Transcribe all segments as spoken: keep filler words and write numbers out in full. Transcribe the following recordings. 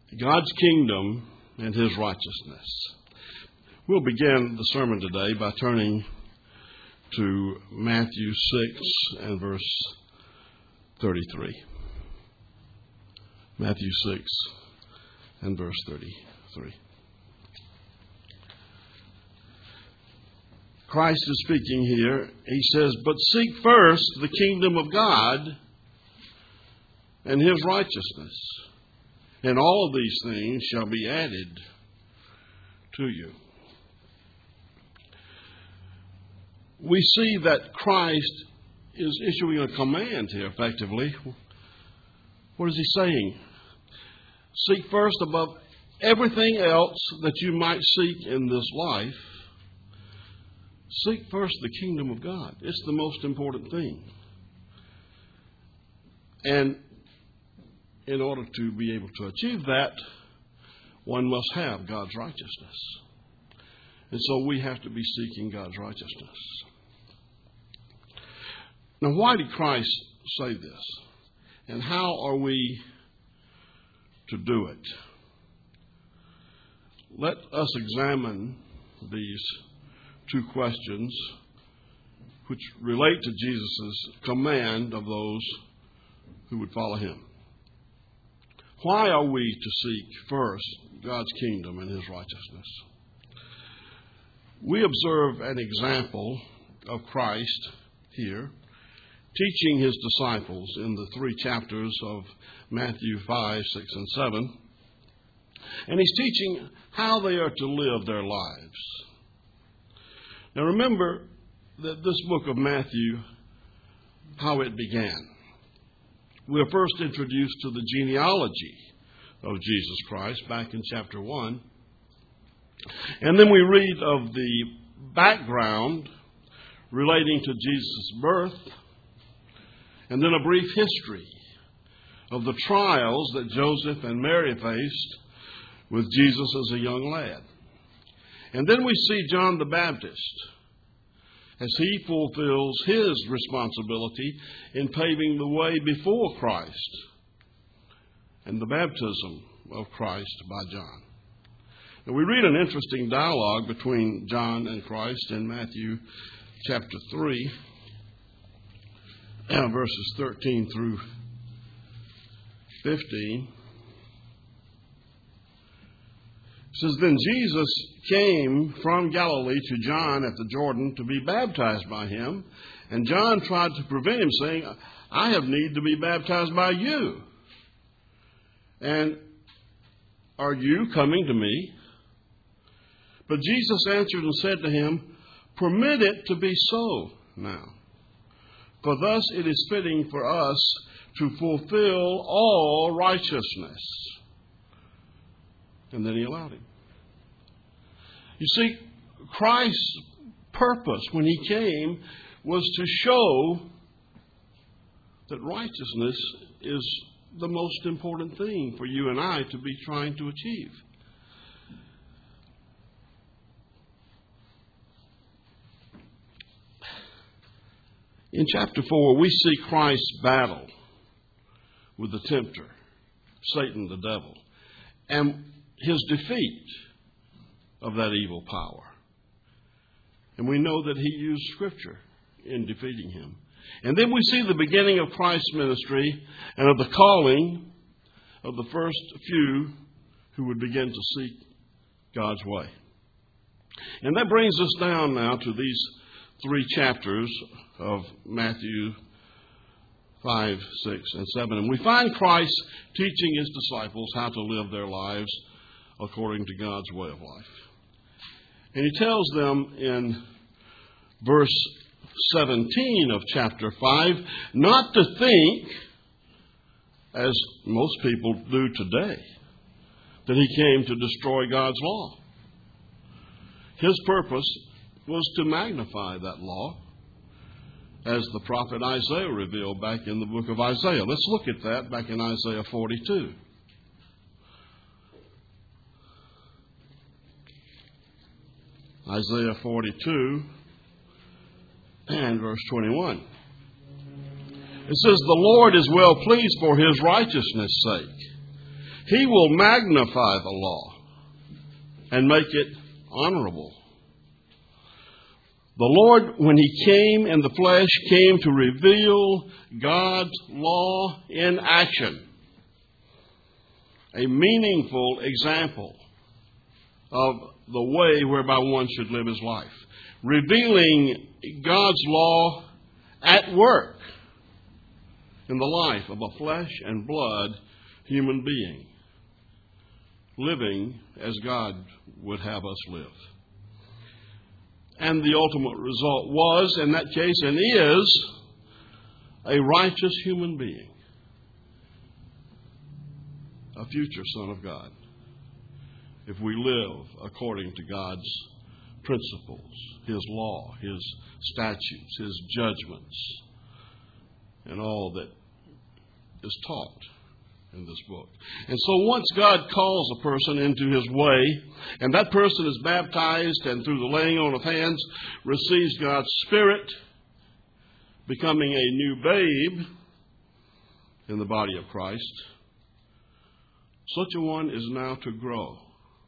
God's kingdom and His righteousness. We'll begin the sermon today by turning to Matthew six and verse thirty-three. Matthew six and verse thirty-three. Christ is speaking here. He says, "But seek first the kingdom of God and His righteousness, and all of these things shall be added to you." We see that Christ is issuing a command here, effectively. What is He saying? Seek first above everything else that you might seek in this life. Seek first the kingdom of God. It's the most important thing. And in order to be able to achieve that, one must have God's righteousness. And so we have to be seeking God's righteousness. Now, why did Christ say this? And how are we to do it? Let us examine these two questions which relate to Jesus' command of those who would follow Him. Why are we to seek first God's kingdom and His righteousness? We observe an example of Christ here, teaching His disciples in the three chapters of Matthew five, six, and seven. And He's teaching how they are to live their lives. Now remember that this book of Matthew, how it began. We are first introduced to the genealogy of Jesus Christ back in chapter one. And then we read of the background relating to Jesus' birth, and then a brief history of the trials that Joseph and Mary faced with Jesus as a young lad. And then we see John the Baptist as he fulfills his responsibility in paving the way before Christ and the baptism of Christ by John. Now we read an interesting dialogue between John and Christ in Matthew chapter three, verses thirteen through fifteen. It says, "Then Jesus came from Galilee to John at the Jordan to be baptized by him. And John tried to prevent him, saying, 'I have need to be baptized by you. And are you coming to me?' But Jesus answered and said to him, 'Permit it to be so now. For thus it is fitting for us to fulfill all righteousness.'" And then He allowed him. You see, Christ's purpose when He came was to show that righteousness is the most important thing for you and I to be trying to achieve. In chapter four, we see Christ's battle with the tempter, Satan the devil, and His defeat of that evil power. And we know that He used Scripture in defeating him. And then we see the beginning of Christ's ministry and of the calling of the first few who would begin to seek God's way. And that brings us down now to these three chapters of Matthew five, six, and seven. And we find Christ teaching His disciples how to live their lives according to God's way of life. And He tells them in verse seventeen of chapter five not to think, as most people do today, that He came to destroy God's law. His purpose was to magnify that law, as the prophet Isaiah revealed back in the book of Isaiah. Let's look at that back in Isaiah forty-two. Isaiah forty-two and verse twenty-one. It says, "The Lord is well pleased for His righteousness' sake. He will magnify the law and make it honorable. The Lord, when He came in the flesh, came to reveal God's law in action. A meaningful example of the way whereby one should live his life. Revealing God's law at work in the life of a flesh and blood human being, living as God would have us live. And the ultimate result was, in that case, and is, a righteous human being, a future Son of God, if we live according to God's principles, His law, His statutes, His judgments, and all that is taught in this book. And so once God calls a person into His way, and that person is baptized and through the laying on of hands receives God's Spirit, becoming a new babe in the body of Christ, such a one is now to grow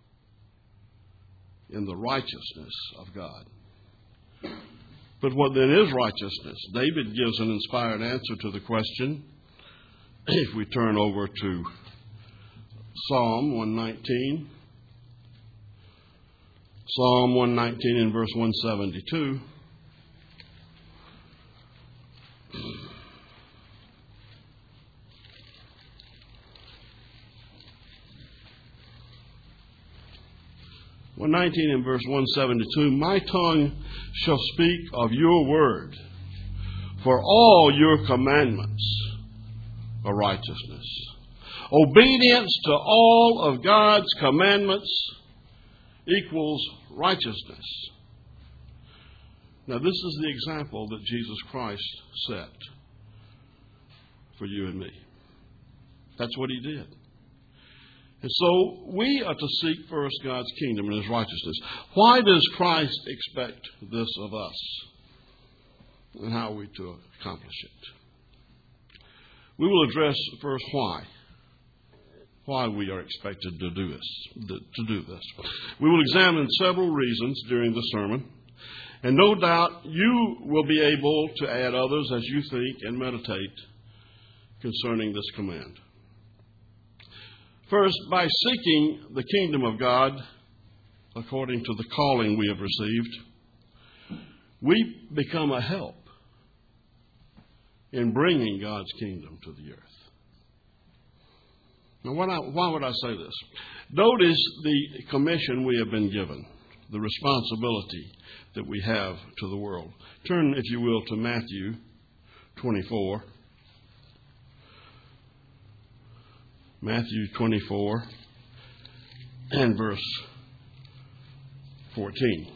in the righteousness of God. But what then is righteousness? David gives an inspired answer to the question. If we turn over to Psalm one nineteen, Psalm one nineteen and verse one seventy-two. one nineteen and verse one seventy-two, my tongue shall speak of your word, for all your commandments are righteousness. Obedience to all of God's commandments equals righteousness. Now, this is the example that Jesus Christ set for you and me. That's what He did. And so we are to seek first God's kingdom and His righteousness. Why does Christ expect this of us? And how are we to accomplish it? We will address first why. Why we are expected to do this. To do this. We will examine several reasons during the sermon. And no doubt you will be able to add others as you think and meditate concerning this command. First, by seeking the kingdom of God according to the calling we have received, we become a help in bringing God's kingdom to the earth. Now, why, why would I say this? Notice the commission we have been given, the responsibility that we have to the world. Turn, if you will, to Matthew twenty-four. Matthew twenty-four and verse fourteen.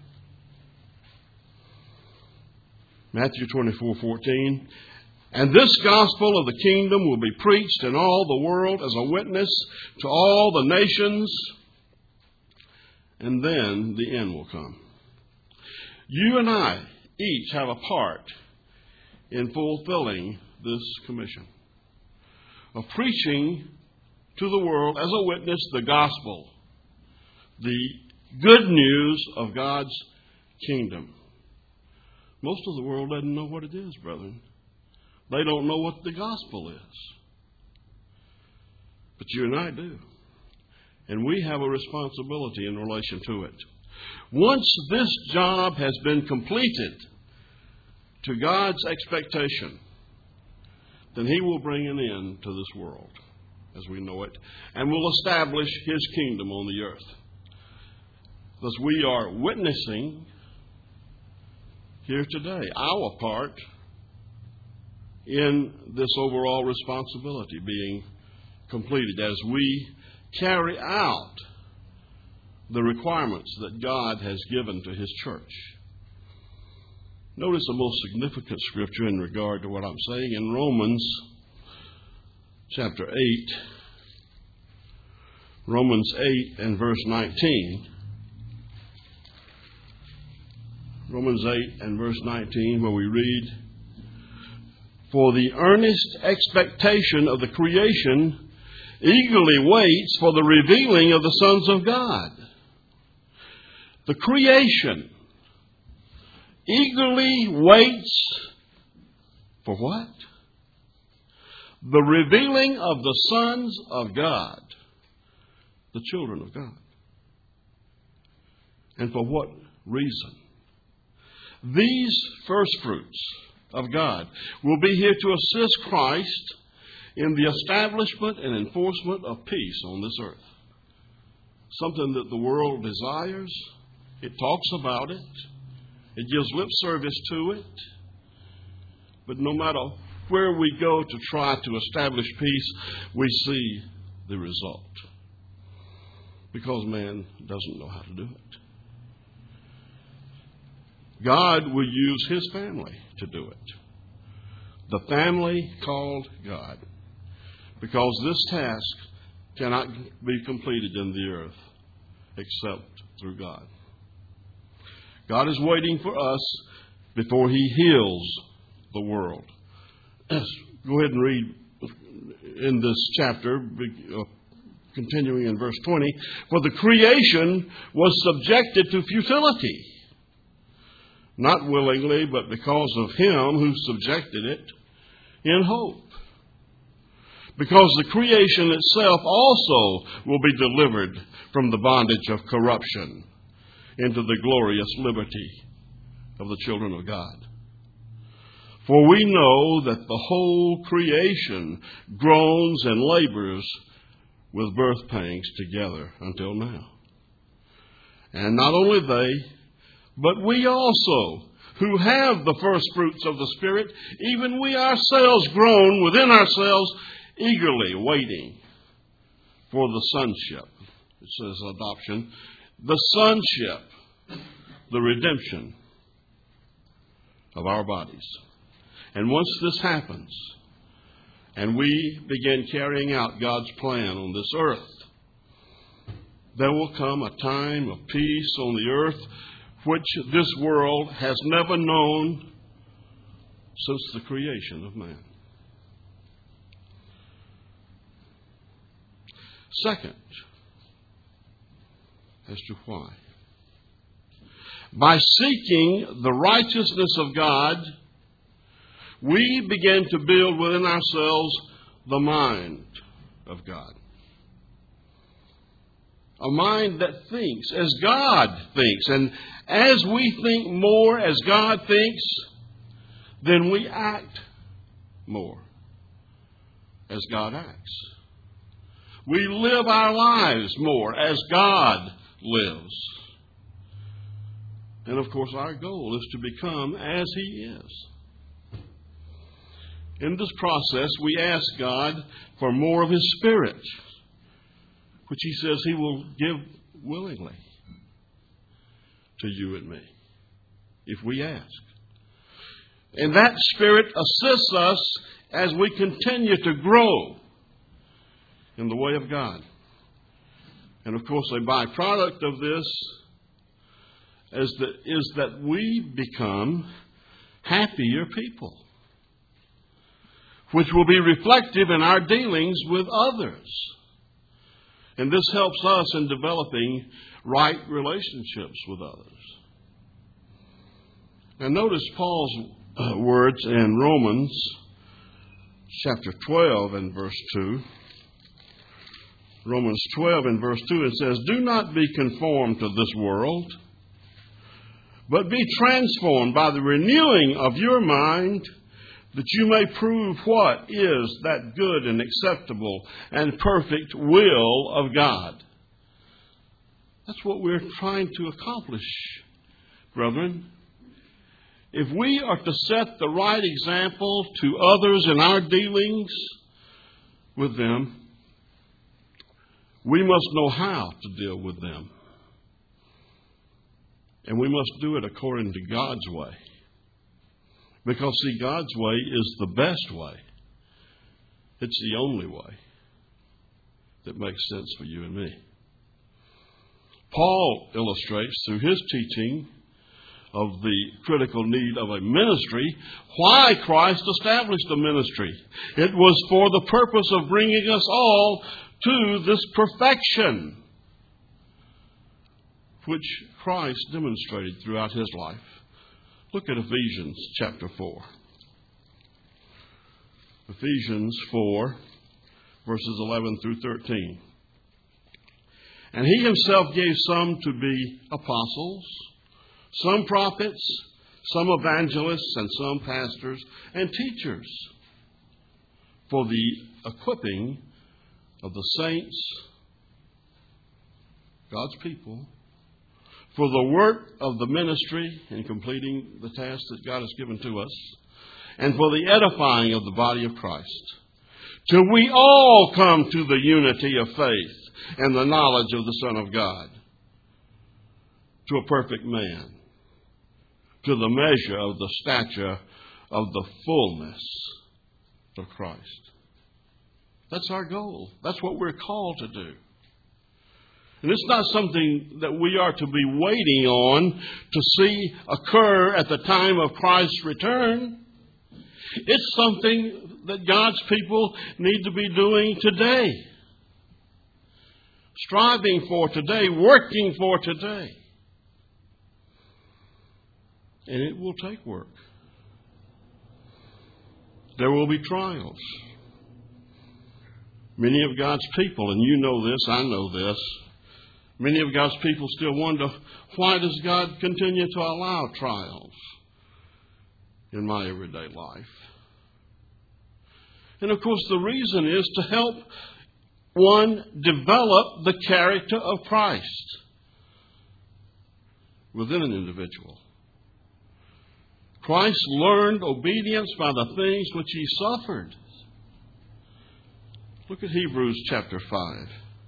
Matthew twenty-four, fourteen. And this gospel of the kingdom will be preached in all the world as a witness to all the nations, and then the end will come. You and I each have a part in fulfilling this commission of preaching to the world as a witness the gospel, the good news of God's kingdom. Most of the world doesn't know what it is, brethren. They don't know what the gospel is. But you and I do. And we have a responsibility in relation to it. Once this job has been completed to God's expectation, then He will bring an end to this world as we know it, and will establish His kingdom on the earth. Thus we are witnessing here today our part in this overall responsibility being completed as we carry out the requirements that God has given to His church. Notice the most significant scripture in regard to what I'm saying in Romans chapter eight. Romans eight and verse nineteen. Romans eight and verse nineteen, where we read, for the earnest expectation of the creation eagerly waits for the revealing of the sons of God. The creation eagerly waits for what? The revealing of the sons of God, the children of God. And for what reason? These first fruits of God will be here to assist Christ in the establishment and enforcement of peace on this earth. Something that the world desires. It talks about it. It gives lip service to it. But no matter where we go to try to establish peace, we see the result. Because man doesn't know how to do it. God will use His family to do it. The family called God. Because this task cannot be completed in the earth except through God. God is waiting for us before He heals the world. Go ahead and read in this chapter, continuing in verse twenty. For the creation was subjected to futility, not willingly, but because of Him who subjected it, in hope. Because the creation itself also will be delivered from the bondage of corruption into the glorious liberty of the children of God. For we know that the whole creation groans and labors with birth pangs together until now. And not only they, but we also, who have the first fruits of the Spirit, even we ourselves groan within ourselves, eagerly waiting for the sonship. It says adoption. The sonship, the redemption of our bodies. And once this happens, and we begin carrying out God's plan on this earth, there will come a time of peace on the earth which this world has never known since the creation of man. Second, as to why. By seeking the righteousness of God, we begin to build within ourselves the mind of God. A mind that thinks as God thinks. And as we think more as God thinks, then we act more as God acts. We live our lives more as God lives. And of course, our goal is to become as He is. In this process, we ask God for more of His Spirit, which He says He will give willingly to you and me, if we ask. And that Spirit assists us as we continue to grow in the way of God. And of course, a byproduct of this is that, is that we become happier people, which will be reflective in our dealings with others. And this helps us in developing right relationships with others. Now notice Paul's uh, words in Romans chapter twelve and verse two. Romans twelve and verse two, it says, "Do not be conformed to this world, but be transformed by the renewing of your mind, that you may prove what is that good and acceptable and perfect will of God." That's what we're trying to accomplish, brethren. If we are to set the right example to others in our dealings with them, we must know how to deal with them. And we must do it according to God's way. Because, see, God's way is the best way. It's the only way that makes sense for you and me. Paul illustrates through his teaching of the critical need of a ministry why Christ established a ministry. It was for the purpose of bringing us all to this perfection which Christ demonstrated throughout his life. Look at Ephesians chapter four. Ephesians four, verses eleven through thirteen. And he himself gave some to be apostles, some prophets, some evangelists, and some pastors and teachers, for the equipping of the saints, God's people, for the work of the ministry in completing the task that God has given to us, and for the edifying of the body of Christ, till we all come to the unity of faith and the knowledge of the Son of God, to a perfect man, to the measure of the stature of the fullness of Christ. That's our goal. That's what we're called to do. And it's not something that we are to be waiting on to see occur at the time of Christ's return. It's something that God's people need to be doing today. Striving for today, working for today. And it will take work. There will be trials. Many of God's people, and you know this, I know this, many of God's people still wonder, why does God continue to allow trials in my everyday life? And of course the reason is to help one develop the character of Christ within an individual. Christ learned obedience by the things which he suffered. Look at Hebrews chapter five.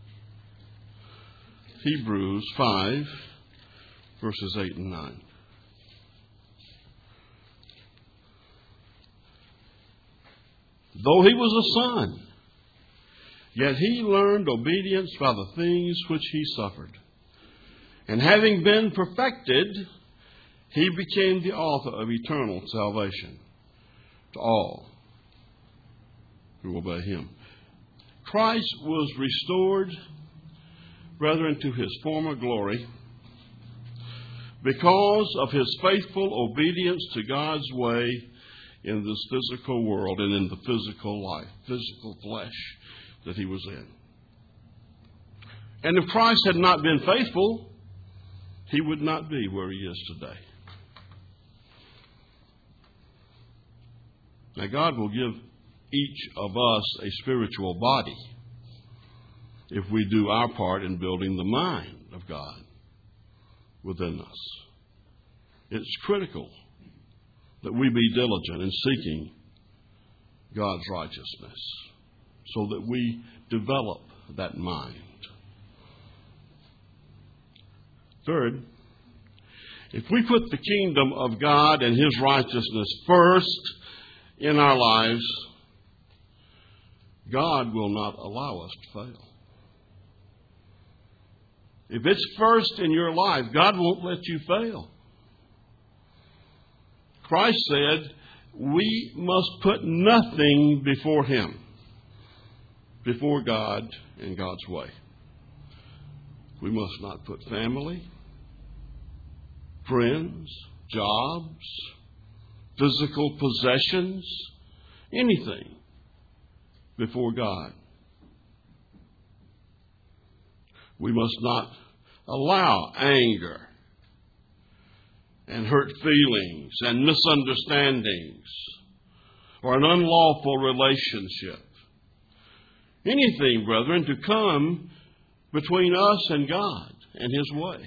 Hebrews five, verses eight and nine. Though he was a son, yet he learned obedience by the things which he suffered. And having been perfected, he became the author of eternal salvation to all who obey him. Christ was restored, brethren, to his former glory because of his faithful obedience to God's way in this physical world and in the physical life, physical flesh that he was in. And if Christ had not been faithful, he would not be where he is today. Now, God will give each of us a spiritual body if we do our part in building the mind of God within us. It's critical that we be diligent in seeking God's righteousness so that we develop that mind. Third, if we put the kingdom of God and his righteousness first in our lives, God will not allow us to fail. If it's first in your life, God won't let you fail. Christ said, we must put nothing before him, before God and God's way. We must not put family, friends, jobs, physical possessions, anything before God. We must not allow anger and hurt feelings and misunderstandings or an unlawful relationship, anything, brethren, to come between us and God and his way.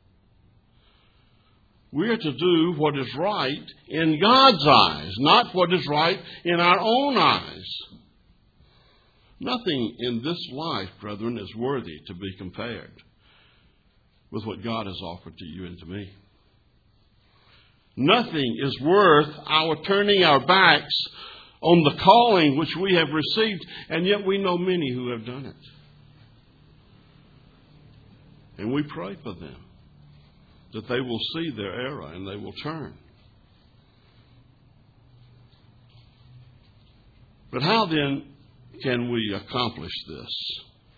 We are to do what is right in God's eyes, not what is right in our own eyes. Nothing in this life, brethren, is worthy to be compared with what God has offered to you and to me. Nothing is worth our turning our backs on the calling which we have received, and yet we know many who have done it. And we pray for them, that they will see their error and they will turn. But how then can we accomplish this?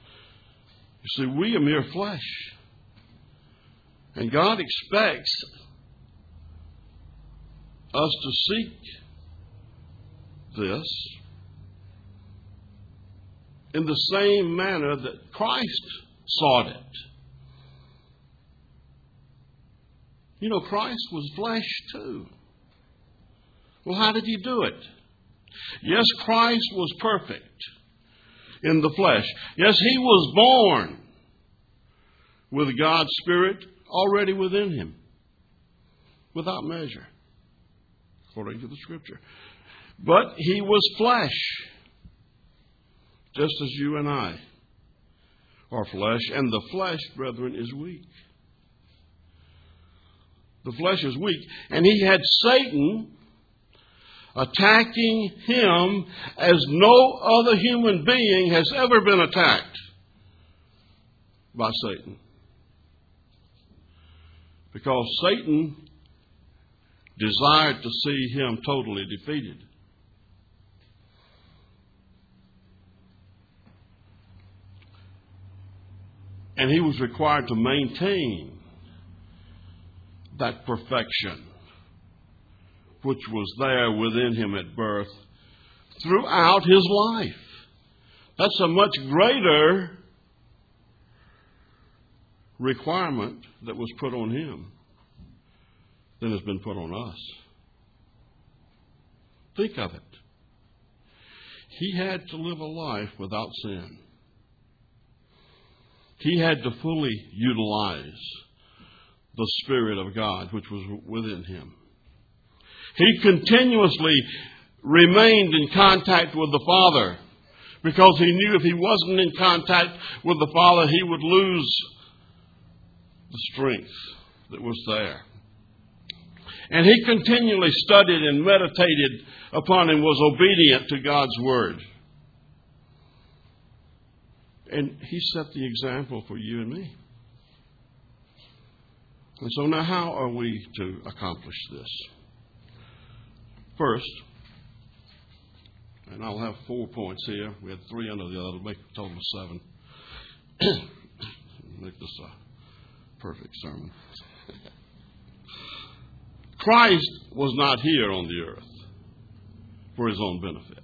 You see, we are mere flesh. And God expects us to seek this in the same manner that Christ sought it. You know, Christ was flesh too. Well, how did he do it? Yes, Christ was perfect in the flesh. Yes, he was born with God's Spirit already within him, without measure, according to the Scripture. But he was flesh, just as you and I are flesh. And the flesh, brethren, is weak. The flesh is weak. And he had Satan attacking him as no other human being has ever been attacked by Satan. Because Satan desired to see him totally defeated. And he was required to maintain that perfection which was there within him at birth throughout his life. That's a much greater requirement that was put on him than has been put on us. Think of it. He had to live a life without sin. He had to fully utilize the Spirit of God which was within him. He continuously remained in contact with the Father because he knew if he wasn't in contact with the Father, he would lose the strength that was there. And he continually studied and meditated upon and was obedient to God's Word. And he set the example for you and me. And so now how are we to accomplish this? First, and I'll have four points here. We had three under the other. It'll make a total of seven. Make this a perfect sermon. Christ was not here on the earth for his own benefit.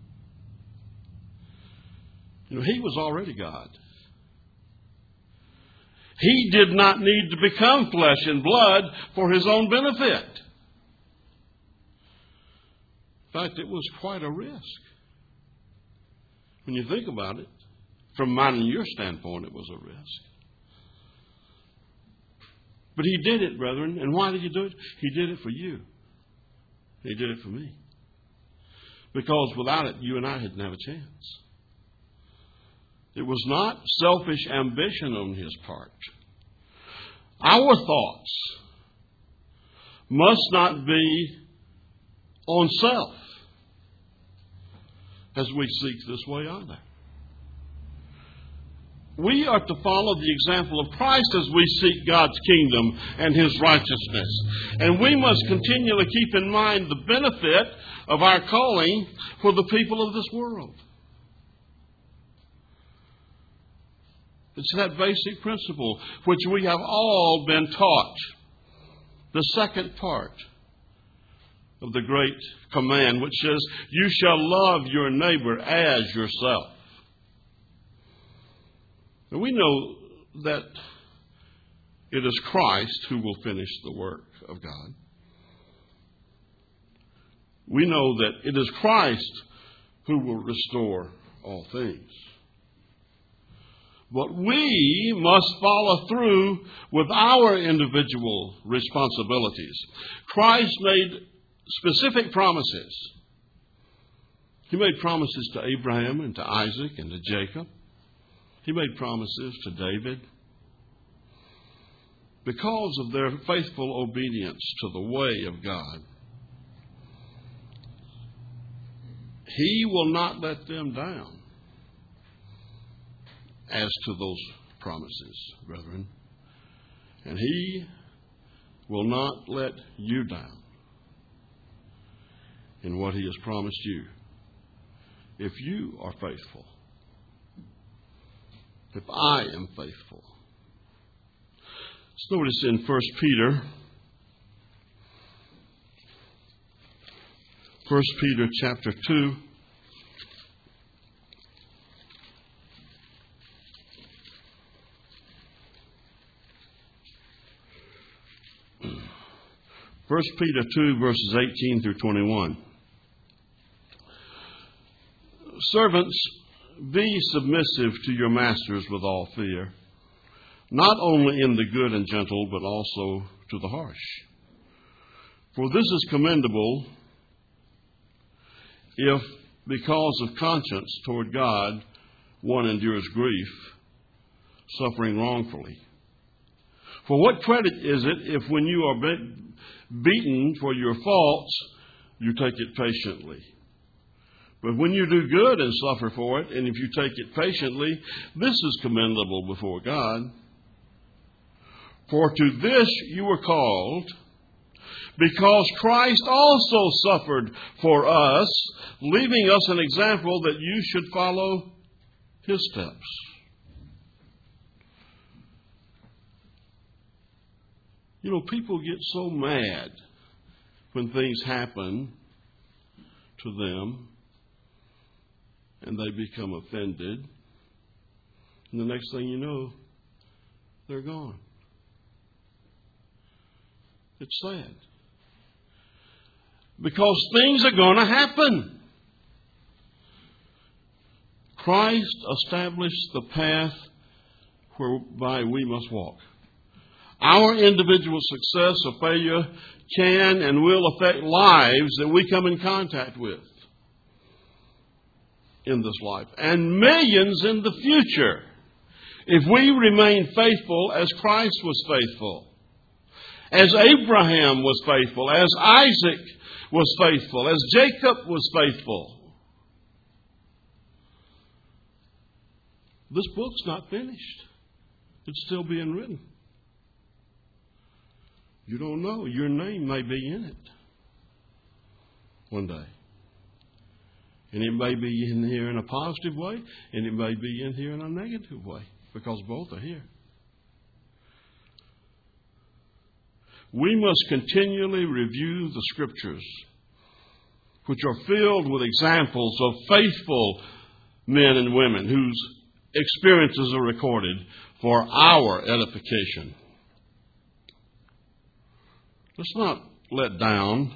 You know, he was already God. He did not need to become flesh and blood for his own benefit. In fact, it was quite a risk. When you think about it, from mine and your standpoint, it was a risk. But he did it, brethren. And why did he do it? He did it for you. He did it for me. Because without it, you and I didn't have a chance. It was not selfish ambition on his part. Our thoughts must not be on self as we seek this way either. We are to follow the example of Christ as we seek God's kingdom and his righteousness. And we must continually keep in mind the benefit of our calling for the people of this world. It's that basic principle which we have all been taught. The second part of the great command, which says, you shall love your neighbor as yourself. And we know that it is Christ who will finish the work of God. We know that it is Christ who will restore all things. But we must follow through with our individual responsibilities. Christ made specific promises. He made promises to Abraham and to Isaac and to Jacob. He made promises to David. Because of their faithful obedience to the way of God, he will not let them down as to those promises, brethren. And he will not let you down in what he has promised you if you are faithful. if I am faithful. Let's notice in First Peter, First Peter chapter two. First Peter two, verses eighteen through twenty-one. Servants, be submissive to your masters with all fear, not only in the good and gentle, but also to the harsh. For this is commendable if, because of conscience toward God, one endures grief, suffering wrongfully. For what credit is it if when you are be- beaten for your faults, you take it patiently? But when you do good and suffer for it, and if you take it patiently, this is commendable before God. For to this you were called, because Christ also suffered for us, leaving us an example that you should follow his steps. You know, people get so mad when things happen to them and they become offended. And the next thing you know, they're gone. It's sad. Because things are going to happen. Christ established the path whereby we must walk. Our individual success or failure can and will affect lives that we come in contact with in this life, and millions in the future, if we remain faithful as Christ was faithful, as Abraham was faithful, as Isaac was faithful, as Jacob was faithful. This book's not finished. It's still being written. You don't know. Your name may be in it one day. And it may be in here in a positive way, and it may be in here in a negative way, because both are here. We must continually review the Scriptures, which are filled with examples of faithful men and women whose experiences are recorded for our edification. Let's not let down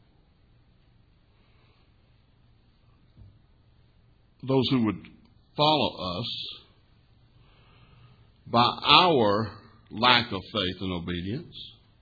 those who would follow us by our lack of faith and obedience.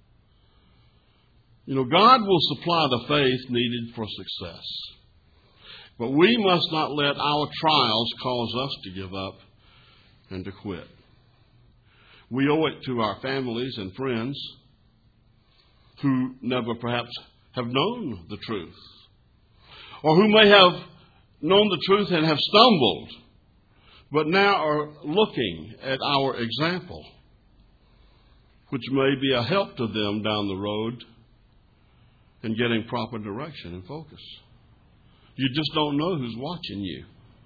You know, God will supply the faith needed for success. But we must not let our trials cause us to give up and to quit. We owe it to our families and friends who never perhaps have known the truth, or who may have known the truth and have stumbled, but now are looking at our example, which may be a help to them down the road in getting proper direction and focus. You just don't know who's watching you.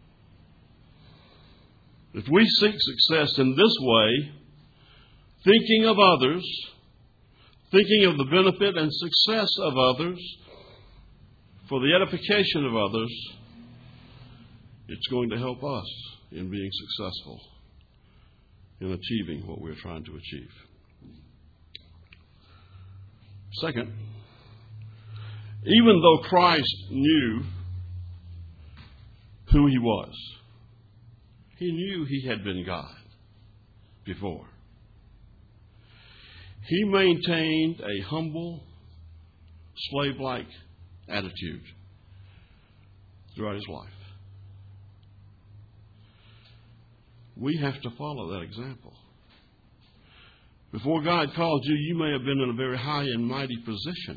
If we seek success in this way, thinking of others, thinking of the benefit and success of others, for the edification of others, it's going to help us in being successful in achieving what we're trying to achieve. Second, even though Christ knew who he was, he knew he had been God before. He maintained a humble, slave-like attitude throughout his life. We have to follow that example. Before God called you, you may have been in a very high and mighty position.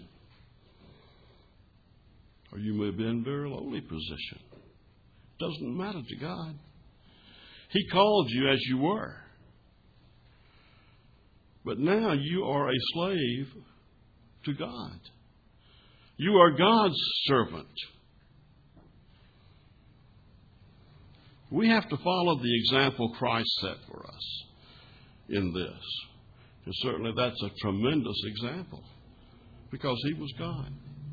Or you may have been in a very lowly position. It doesn't matter to God. He called you as you were. But now you are a slave to God. You are God's servant. We have to follow the example Christ set for us in this. And certainly that's a tremendous example because he was God.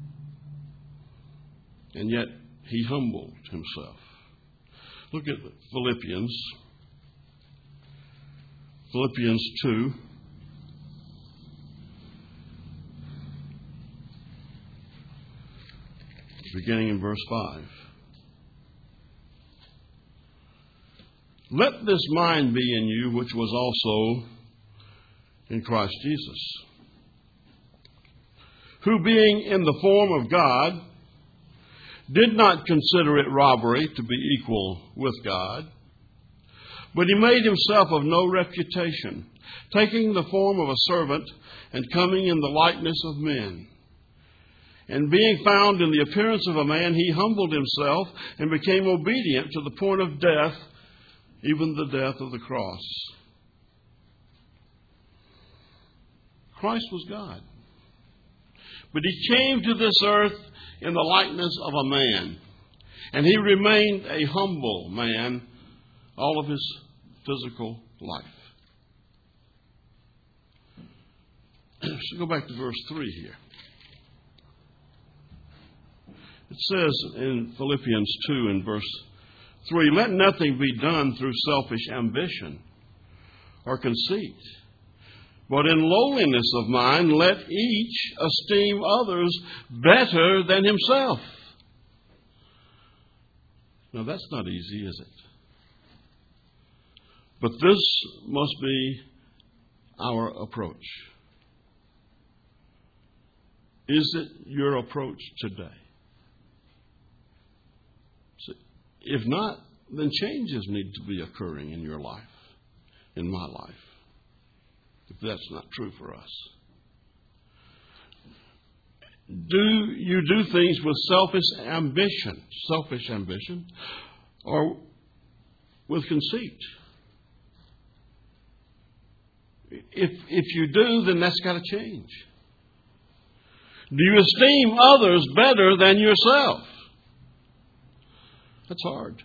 And yet he humbled himself. Look at Philippians. Philippians two. Beginning in verse five. Let this mind be in you, which was also in Christ Jesus, who being in the form of God, did not consider it robbery to be equal with God, but he made himself of no reputation, taking the form of a servant and coming in the likeness of men. And being found in the appearance of a man, he humbled himself and became obedient to the point of death, even the death of the cross. Christ was God. But he came to this earth in the likeness of a man. And he remained a humble man all of his physical life. So go back to verse three here. It says in Philippians two in verse three, let nothing be done through selfish ambition or conceit, but in lowliness of mind let each esteem others better than himself. Now that's not easy, is it? But this must be our approach. Is it your approach today? If not, then changes need to be occurring in your life, in my life, if that's not true for us. Do you do things with selfish ambition, selfish ambition, or with conceit? If, if you do, then that's got to change. Do you esteem others better than yourself? That's hard.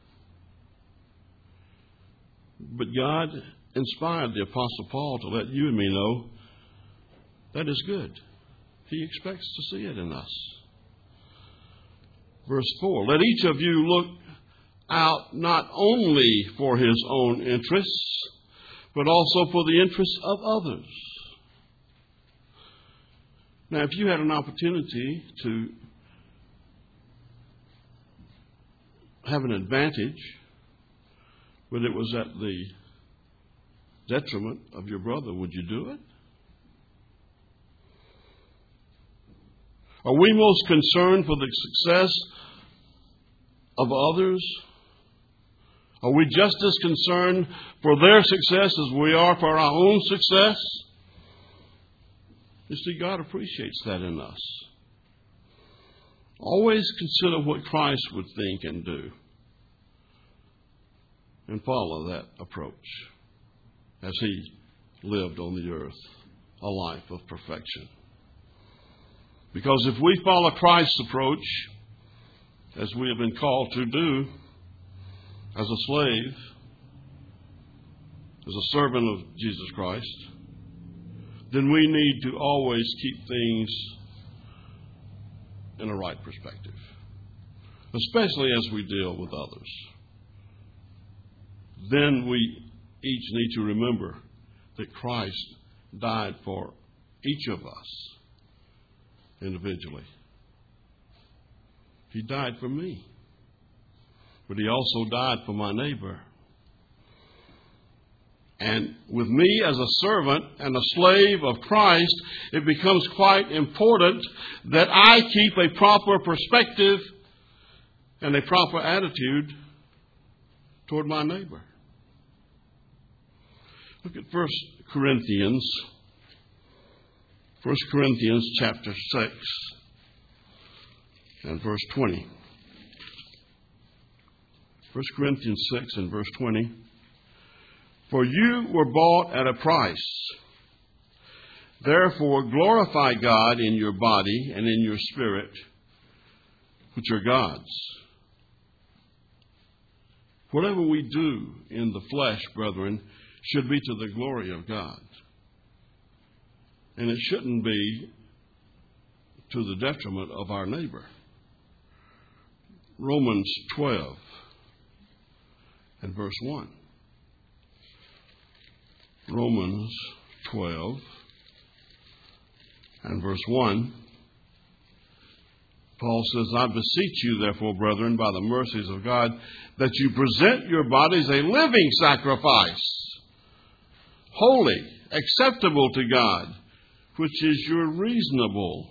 But God inspired the Apostle Paul to let you and me know that is good. He expects to see it in us. Verse four, let each of you look out not only for his own interests, but also for the interests of others. Now, if you had an opportunity to have an advantage, but it was at the detriment of your brother, would you do it? Are we most concerned for the success of others? Are we just as concerned for their success as we are for our own success? You see, God appreciates that in us. Always consider what Christ would think and do, and follow that approach as he lived on the earth, a life of perfection. Because if we follow Christ's approach, as we have been called to do, as a slave, as a servant of Jesus Christ, then we need to always keep things in a right perspective, especially as we deal with others. Then we each need to remember that Christ died for each of us individually. He died for me, but he also died for my neighbor. And with me as a servant and a slave of Christ, it becomes quite important that I keep a proper perspective and a proper attitude toward my neighbor. Look at First Corinthians. First Corinthians chapter six and verse twenty. First Corinthians six and verse twenty. For you were bought at a price. Therefore glorify God in your body and in your spirit, which are God's. Whatever we do in the flesh, brethren, should be to the glory of God. And it shouldn't be to the detriment of our neighbor. Romans twelve and verse one. Romans twelve and verse one. Paul says, I beseech you, therefore, brethren, by the mercies of God, that you present your bodies a living sacrifice, holy, acceptable to God, which is your reasonable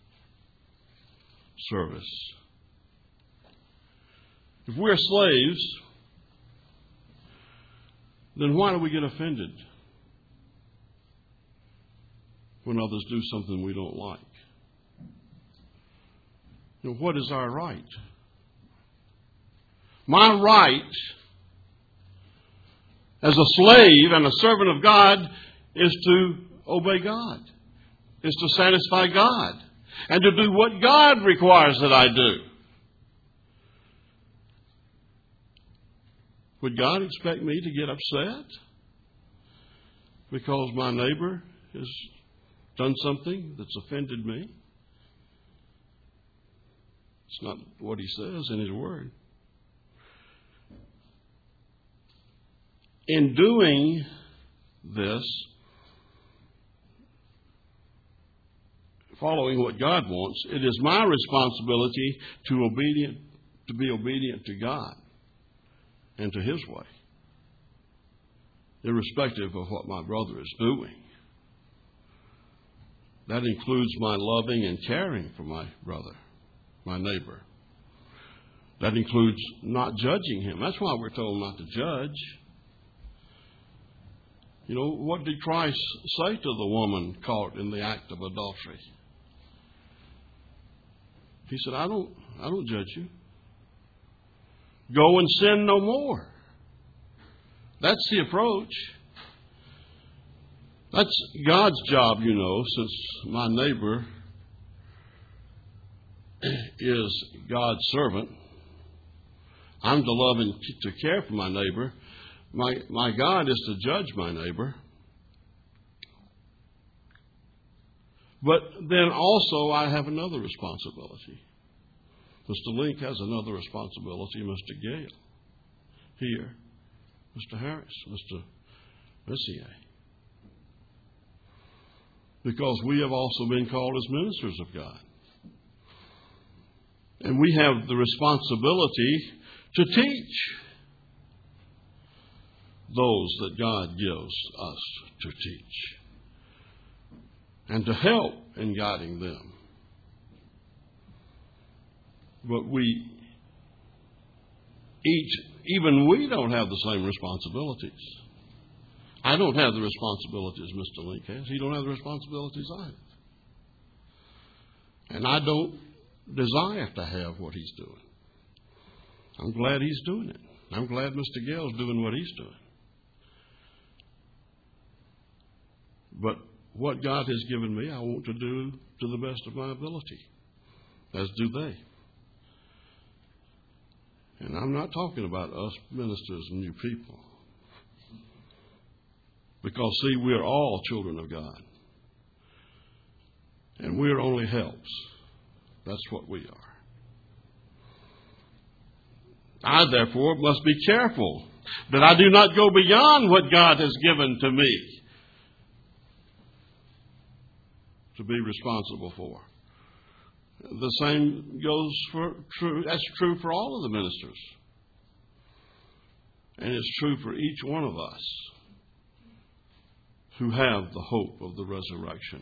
service. If we're slaves, then why do we get offended when others do something we don't like? You know, what is our right? My right as a slave and a servant of God is to obey God, is to satisfy God, and to do what God requires that I do. Would God expect me to get upset because my neighbor has done something that's offended me? It's not what he says in his word. In doing this, following what God wants, it is my responsibility to obedient to be obedient to God and to His way, irrespective of what my brother is doing. That includes my loving and caring for my brother, my neighbor. That includes not judging him. That's why we're told not to judge. You know, what did Christ say to the woman caught in the act of adultery? He said, I don't, I don't judge you. Go and sin no more. That's the approach. That's God's job, you know, since my neighbor is God's servant. I'm to love and to care for my neighbor. My, my God is to judge my neighbor. But then also I have another responsibility. Mister Link has another responsibility, Mister Gale. Here, Mister Harris, Mister Messier. Because we have also been called as ministers of God. And we have the responsibility to teach those that God gives us to teach, and to help in guiding them. But we each, even we don't have the same responsibilities. I don't have the responsibilities Mister Link has. He don't have the responsibilities I have. And I don't desire to have what he's doing. I'm glad he's doing it. I'm glad Mister Gale's doing what he's doing. But what God has given me, I want to do to the best of my ability, as do they. And I'm not talking about us ministers and you people. Because, see, we're all children of God. And we're only helps. That's what we are. I, therefore, must be careful that I do not go beyond what God has given to me to be responsible for. The same goes for true. That's true for all of the ministers. And it's true for each one of us who have the hope of the resurrection.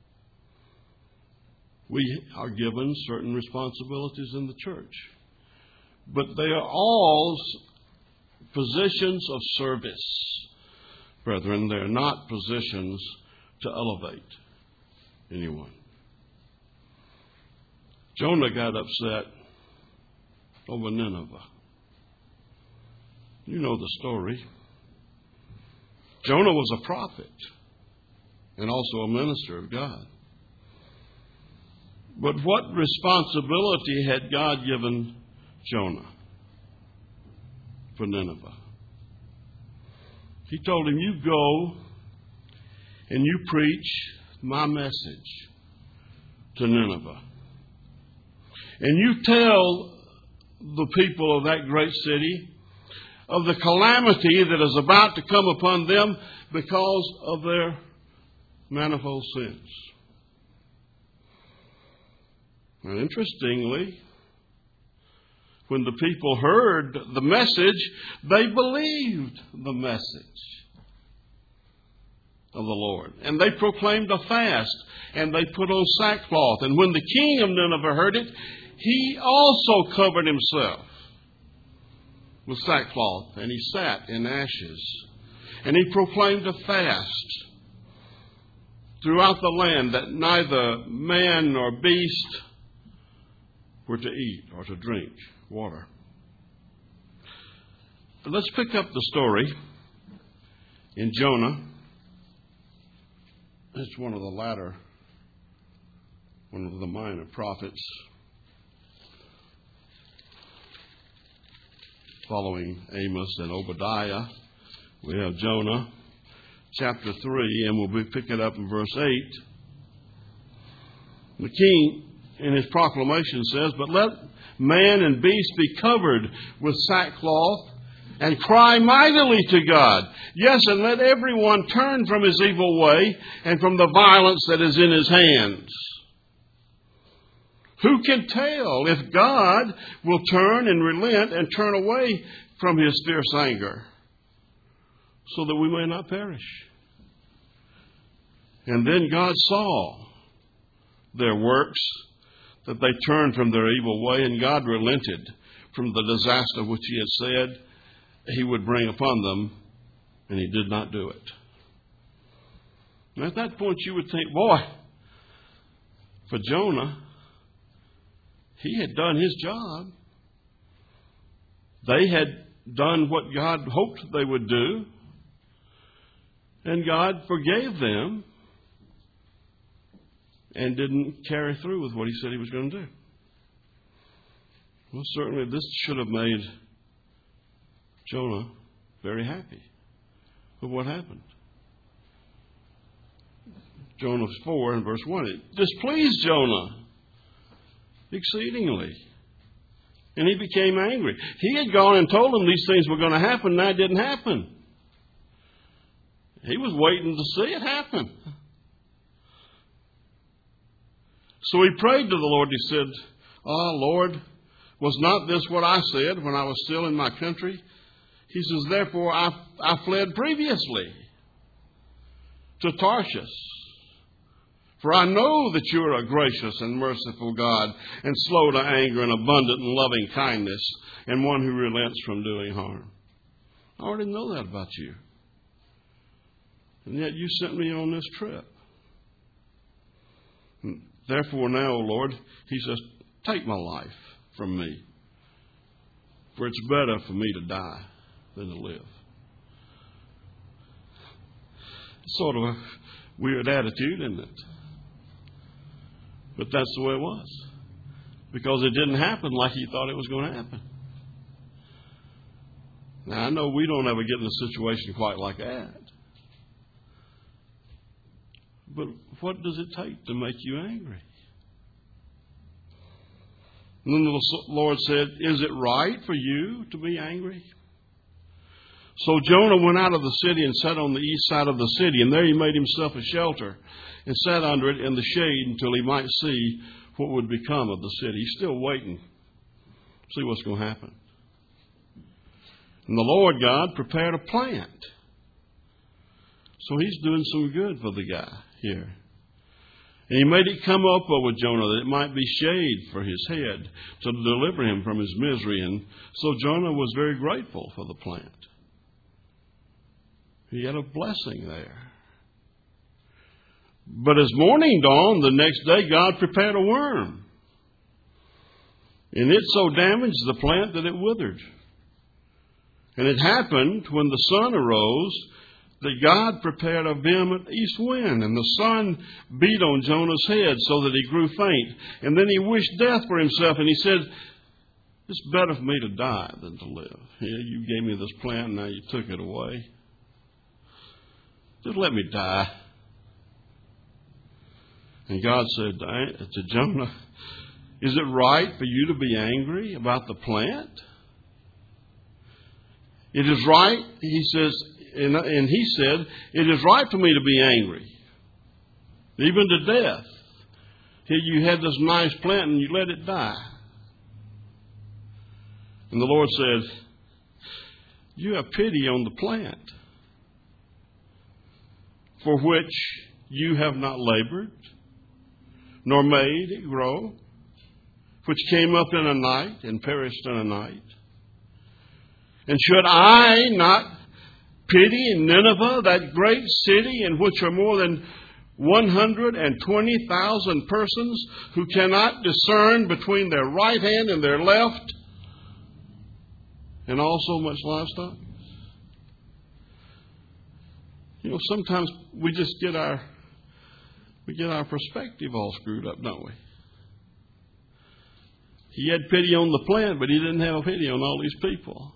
We are given certain responsibilities in the church, but they are all positions of service, brethren. They're not positions to elevate anyone. Jonah got upset over Nineveh. You know the story. Jonah was a prophet and also a minister of God. But what responsibility had God given Jonah? for Nineveh. He told him, you go and you preach my message to Nineveh. And you tell the people of that great city of the calamity that is about to come upon them because of their manifold sins. Now, interestingly, when the people heard the message, they believed the message of the Lord. And they proclaimed a fast, and they put on sackcloth. And when the king of Nineveh heard it, he also covered himself with sackcloth, and he sat in ashes. And he proclaimed a fast throughout the land, that neither man nor beast were to eat or to drink water. But let's pick up the story in Jonah. It's one of the latter, one of the minor prophets, following Amos and Obadiah. We have Jonah, chapter three, and we'll be picking up in verse eight. The king, in his proclamation, says, but let man and beast be covered with sackcloth and cry mightily to God. Yes, and let everyone turn from his evil way and from the violence that is in his hands. Who can tell if God will turn and relent and turn away from his fierce anger so that we may not perish? And then God saw their works, that they turned from their evil way, and God relented from the disaster which he had said he would bring upon them, and he did not do it. And at that point you would think, boy, for Jonah, he had done his job. They had done what God hoped they would do, and God forgave them and didn't carry through with what he said he was going to do. Well, certainly this should have made Jonah very happy with what happened. Jonah four and verse one, it displeased Jonah exceedingly, and he became angry. He had gone and told them these things were going to happen, and that didn't happen. He was waiting to see it happen. So he prayed to the Lord. He said, "Ah, Lord, was not this what I said when I was still in my country?" He says, "Therefore I, I fled previously to Tarshish. For I know that you are a gracious and merciful God, and slow to anger and abundant in loving kindness, and one who relents from doing harm." I already know that about you. And yet you sent me on this trip. Therefore now, O Lord, he says, take my life from me. For it's better for me to die than to live. Sort of a weird attitude, isn't it? But that's the way it was. Because it didn't happen like he thought it was going to happen. Now, I know we don't ever get in a situation quite like that. But what does it take to make you angry? And then the Lord said, "Is it right for you to be angry?" So Jonah went out of the city and sat on the east side of the city. And there he made himself a shelter and sat under it in the shade until he might see what would become of the city. He's still waiting to see what's going to happen. And the Lord God prepared a plant. So he's doing some good for the guy here. And he made it come up over Jonah that it might be shade for his head to deliver him from his misery. And so Jonah was very grateful for the plant. He had a blessing there. But as morning dawned the next day, God prepared a worm. And it so damaged the plant that it withered. And it happened when the sun arose that God prepared a vehement east wind, and the sun beat on Jonah's head so that he grew faint. And then he wished death for himself, and he said, It's better for me to die than to live. Yeah, you gave me this plan, now you took it away. Just let me die. And God said to Jonah, is it right for you to be angry about the plant? It is right, he says, and, and he said, it is right for me to be angry, even to death. Here you had this nice plant and you let it die. And the Lord said, you have pity on the plant, for which you have not labored, nor made it grow, which came up in a night and perished in a night. And should I not pity Nineveh, that great city in which are more than one hundred twenty thousand persons who cannot discern between their right hand and their left, and also much livestock? You know, sometimes we just get our we get our perspective all screwed up, don't we? He had pity on the plant, but he didn't have pity on all these people.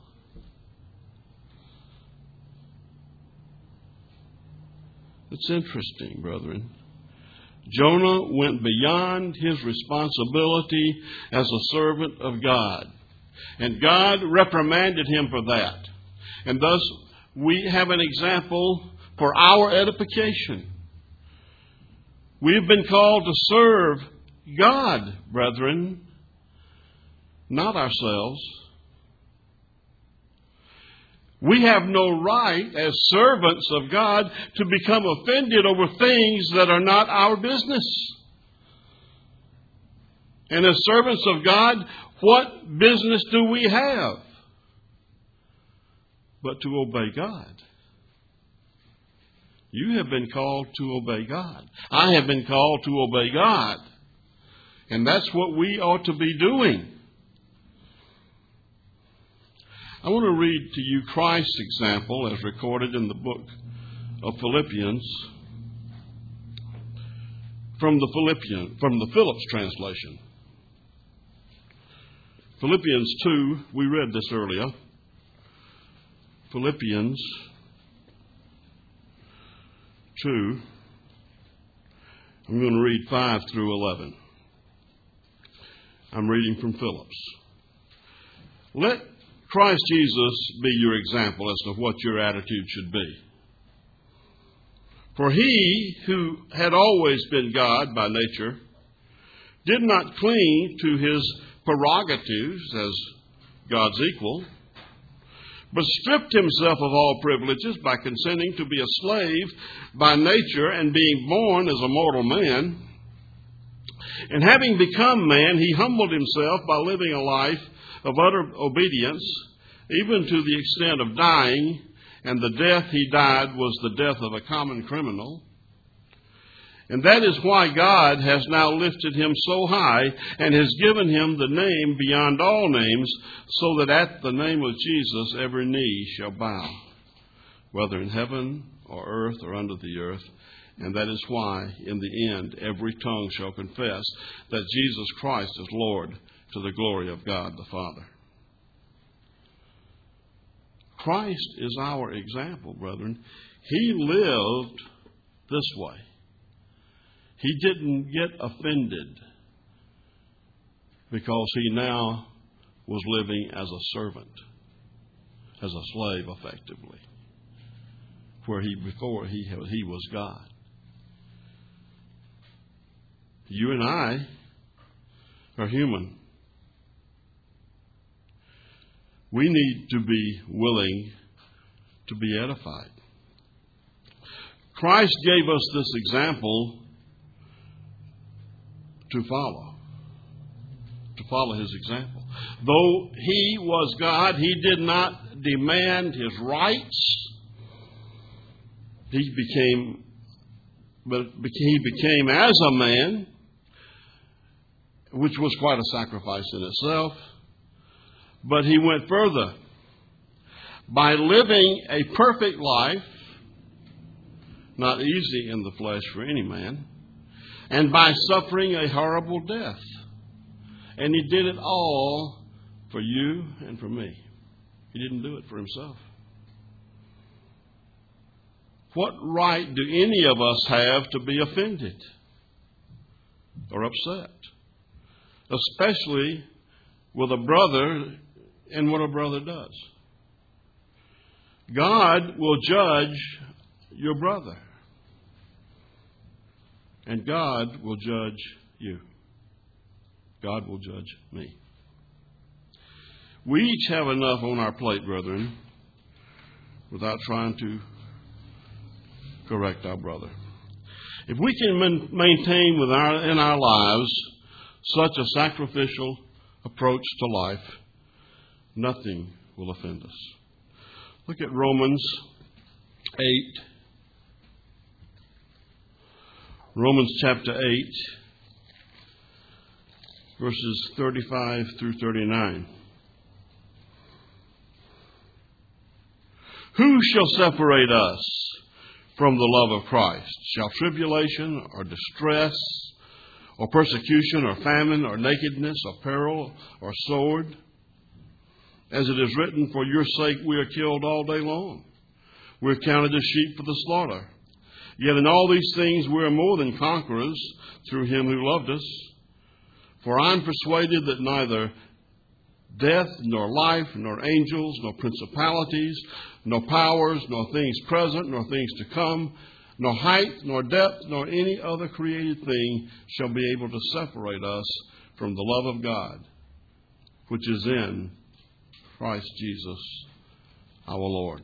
It's interesting, brethren. Jonah went beyond his responsibility as a servant of God. And God reprimanded him for that. And thus, we have an example for our edification. We've been called to serve God, brethren, not ourselves. We have no right as servants of God to become offended over things that are not our business. And as servants of God, what business do we have but to obey God? You have been called to obey God. I have been called to obey God. And that's what we ought to be doing. I want to read to you Christ's example as recorded in the book of Philippians from the Philippian from the Phillips translation. Philippians two, we read this earlier. Philippians two, I'm going to read five through eleven. I'm reading from Phillips. Let Christ Jesus be your example as to what your attitude should be. For he, who had always been God by nature, did not cling to his prerogatives as God's equal, but stripped himself of all privileges by consenting to be a slave by nature and being born as a mortal man. And having become man, he humbled himself by living a life of utter obedience, even to the extent of dying, and the death he died was the death of a common criminal. And that is why God has now lifted him so high and has given him the name beyond all names, so that at the name of Jesus every knee shall bow, whether in heaven or earth or under the earth. And that is why, in the end, every tongue shall confess that Jesus Christ is Lord, to the glory of God the Father. Christ is our example, brethren. He lived this way. He didn't get offended because he now was living as a servant, as a slave, effectively, where he before he he was God. You and I are human. We need to be willing to be edified. Christ gave us this example to follow, to follow his example. Though he was God, he did not demand his rights. He became, but he became as a man, which was quite a sacrifice in itself. But he went further. By living a perfect life, not easy in the flesh for any man, and by suffering a horrible death. And he did it all for for you and for me. He didn't do it for himself. What right do any of us have to be offended or upset? Especially with a brother and what a brother does. God will judge your brother. And God will judge you. God will judge me. We each have enough on our plate, brethren, without trying to correct our brother. If we can man- maintain with our, in our lives such a sacrificial approach to life, nothing will offend us. Look at Romans eight. Romans chapter eight, verses thirty-five through thirty-nine. Who shall separate us from the love of Christ? Shall tribulation or distress or persecution or famine or nakedness or peril or sword? As it is written, for your sake we are killed all day long. We are counted as sheep for the slaughter. Yet in all these things we are more than conquerors through him who loved us. For I am persuaded that neither death, nor life, nor angels, nor principalities, nor powers, nor things present, nor things to come, nor height, nor depth, nor any other created thing shall be able to separate us from the love of God, which is in Christ Jesus our Lord.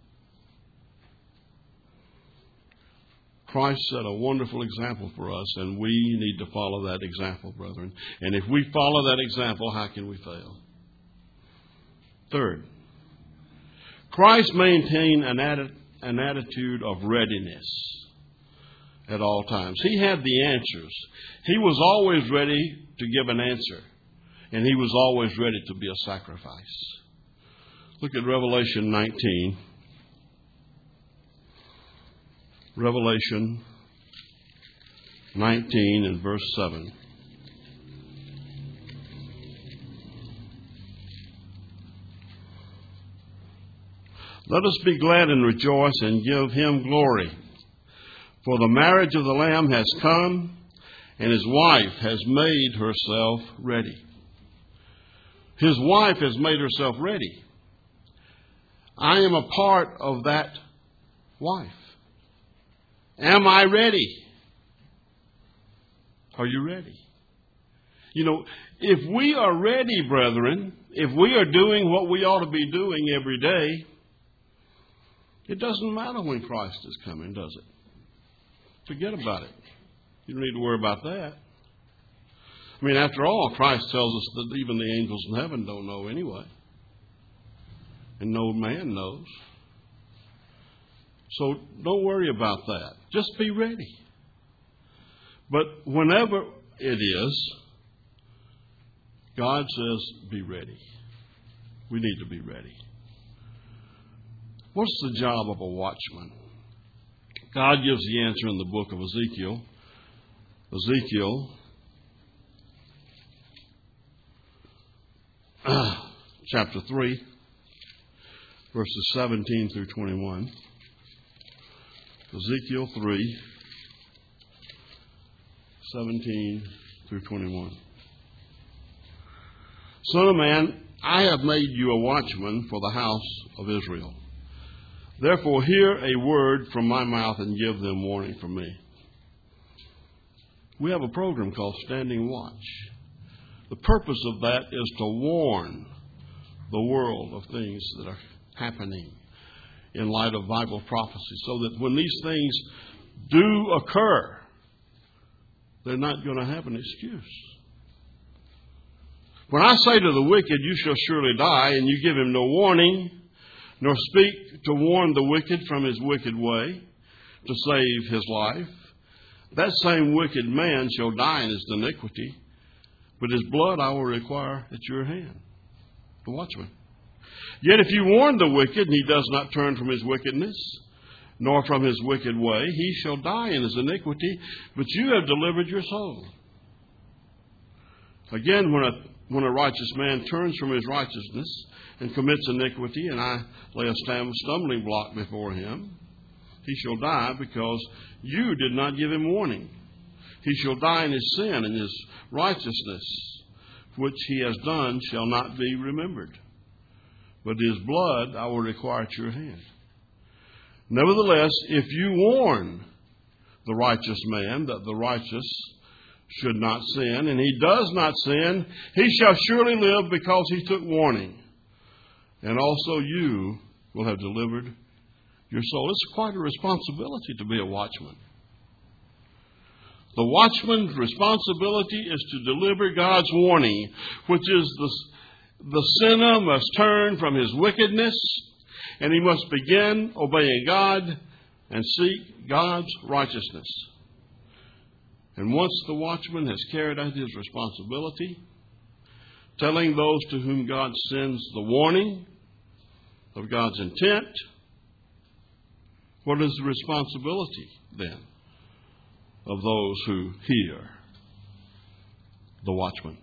Christ set a wonderful example for us, and we need to follow that example, brethren. And if we follow that example, how can we fail? Third, Christ maintained an, atti- an attitude of readiness at all times. He had the answers. He was always ready to give an answer, and he was always ready to be a sacrifice. Look at Revelation nineteen. Revelation nineteen and verse seven. Let us be glad and rejoice and give him glory. For the marriage of the Lamb has come, and his wife has made herself ready. His wife has made herself ready. I am a part of that wife. Am I ready? Are you ready? You know, if we are ready, brethren, if we are doing what we ought to be doing every day, it doesn't matter when Christ is coming, does it? Forget about it. You don't need to worry about that. I mean, after all, Christ tells us that even the angels in heaven don't know anyway. And no man knows. So don't worry about that. Just be ready. But whenever it is, God says, be ready. We need to be ready. What's the job of a watchman? God gives the answer in the book of Ezekiel. Ezekiel uh, chapter three, verses seventeen through twenty-one. Ezekiel three, seventeen through twenty-one. Son of man, I have made you a watchman for the house of Israel. Therefore hear a word from my mouth and give them warning from me. We have a program called Standing Watch. The purpose of that is to warn the world of things that are happening in light of Bible prophecy, so that when these things do occur, they're not going to have an excuse. When I say to the wicked, you shall surely die, and you give him no warning, nor speak to warn the wicked from his wicked way, to save his life, that same wicked man shall die in his iniquity, but his blood I will require at your hand. The watchman. Yet if you warn the wicked, and he does not turn from his wickedness, nor from his wicked way, he shall die in his iniquity, but you have delivered your soul. Again, when a when a righteous man turns from his righteousness and commits iniquity, and I lay a stumbling block before him, he shall die because you did not give him warning. He shall die in his sin, and his righteousness, which he has done, shall not be remembered. But his blood I will require at your hand. Nevertheless, if you warn the righteous man that the righteous should not sin, and he does not sin, he shall surely live because he took warning. And also you will have delivered your soul. It's quite a responsibility to be a watchman. The watchman's responsibility is to deliver God's warning, which is the, the sinner must turn from his wickedness, and he must begin obeying God and seek God's righteousness. And once the watchman has carried out his responsibility, telling those to whom God sends the warning of God's intent, what is the responsibility then of those who hear the watchman?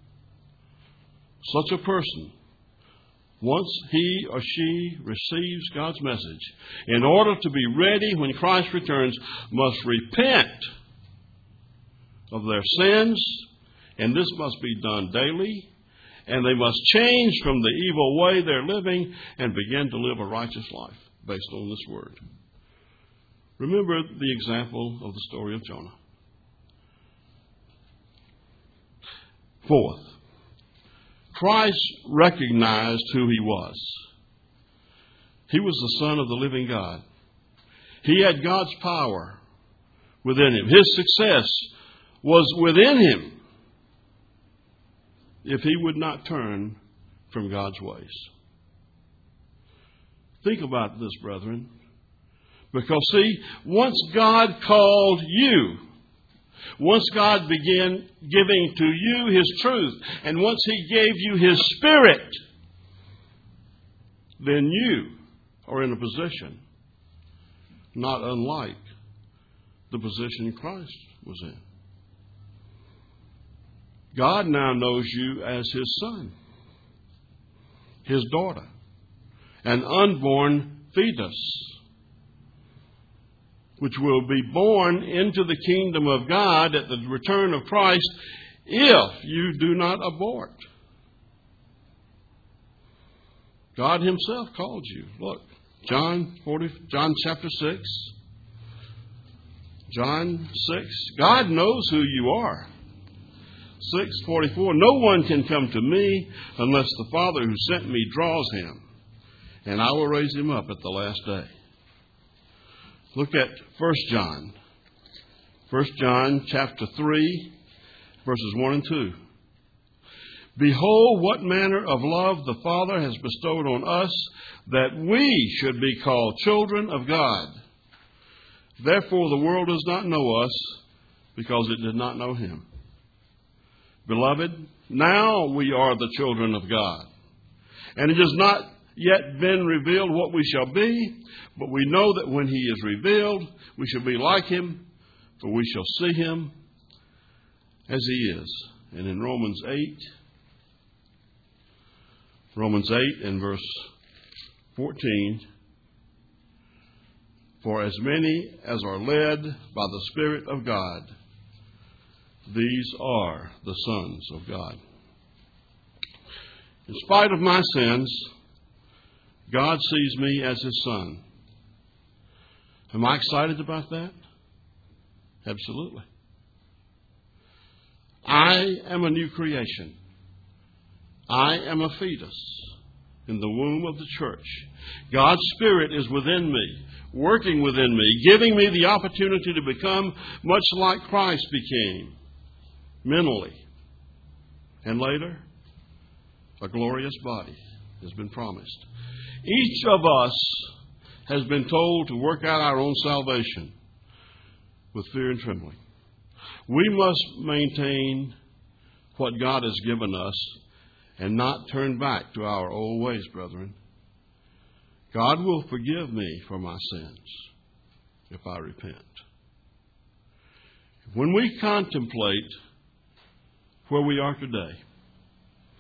Such a person, once he or she receives God's message, in order to be ready when Christ returns, must repent of their sins, and this must be done daily, and they must change from the evil way they're living and begin to live a righteous life based on this word. Remember the example of the story of Jonah. Fourth, Christ recognized who he was. He was the Son of the living God. He had God's power within him. His success was within him if he would not turn from God's ways. Think about this, brethren. Because, see, once God called you, once God began giving to you his truth, and once he gave you his Spirit, then you are in a position not unlike the position Christ was in. God now knows you as his son, his daughter, an unborn fetus, which will be born into the kingdom of God at the return of Christ if you do not abort. God himself called you. Look, John forty, John chapter six. John six. God knows who you are. six forty-four. No one can come to me unless the Father who sent me draws him, and I will raise him up at the last day. Look at First John. First John chapter three, verses one and two. Behold, what manner of love the Father has bestowed on us, that we should be called children of God. Therefore the world does not know us, because it did not know him. Beloved, now we are the children of God. And it has not yet been revealed what we shall be, but we know that when he is revealed, we shall be like him, for we shall see him as he is. And in Romans eight, Romans eight and verse fourteen, for as many as are led by the Spirit of God, these are the sons of God. In spite of my sins, God sees me as his son. Am I excited about that? Absolutely. I am a new creation. I am a fetus in the womb of the church. God's Spirit is within me, working within me, giving me the opportunity to become much like Christ became, mentally. And later, a glorious body has been promised. Each of us has been told to work out our own salvation with fear and trembling. We must maintain what God has given us and not turn back to our old ways, brethren. God will forgive me for my sins if I repent. When we contemplate where we are today,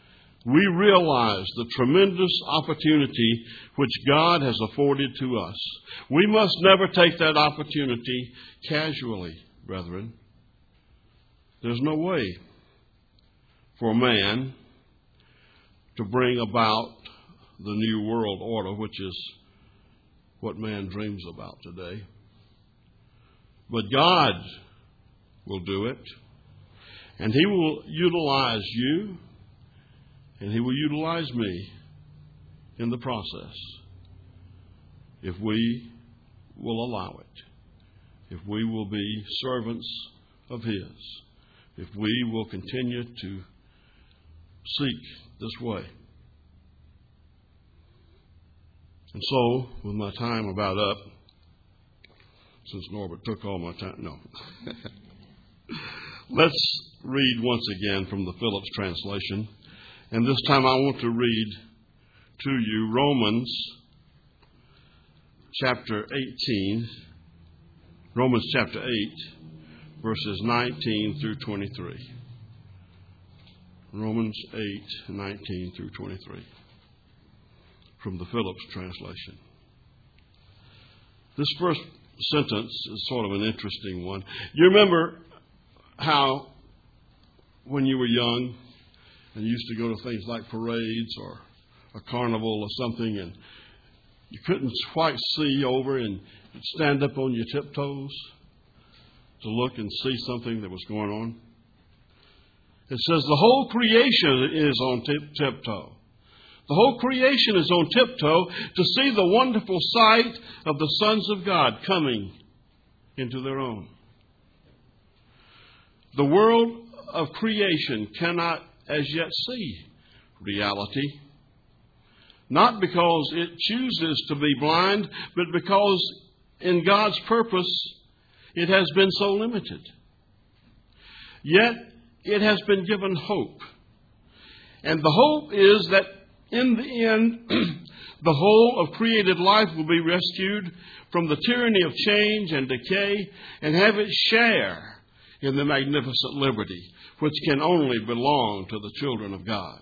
we realize the tremendous opportunity which God has afforded to us. We must never take that opportunity casually, brethren. There's no way for man to bring about the new world order, which is what man dreams about today. But God will do it, and He will utilize you, and He will utilize me in the process if we will allow it, if we will be servants of His, if we will continue to seek this way. And so, with my time about up, since Norbert took all my time, no. Let's read once again from the Phillips translation. And this time I want to read to you Romans chapter eighteen, Romans chapter eight, verses nineteen through twenty-three. Romans eight, nineteen through twenty-three. From the Phillips translation. This first sentence is sort of an interesting one. You remember how when you were young and you used to go to things like parades or a carnival or something, and you couldn't quite see over and you'd stand up on your tiptoes to look and see something that was going on? It says the whole creation is on tip- tiptoe. The whole creation is on tiptoe to see the wonderful sight of the sons of God coming into their own. The world of creation cannot as yet see reality, not because it chooses to be blind, but because in God's purpose it has been so limited. Yet it has been given hope. And the hope is that in the end, the whole of created life will be rescued from the tyranny of change and decay and have its share in the magnificent liberty which can only belong to the children of God.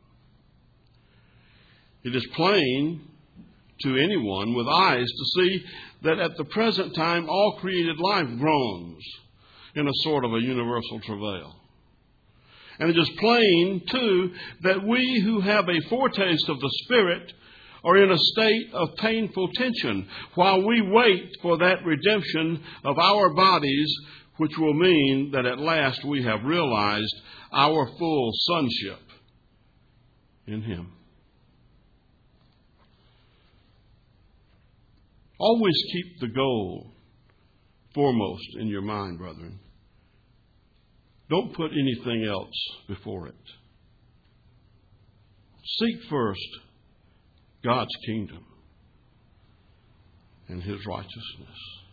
It is plain to anyone with eyes to see that at the present time all created life groans in a sort of a universal travail. And it is plain, too, that we who have a foretaste of the Spirit are in a state of painful tension while we wait for that redemption of our bodies, which will mean that at last we have realized our full sonship in Him. Always keep the goal foremost in your mind, brethren. Don't put anything else before it. Seek first God's kingdom and His righteousness.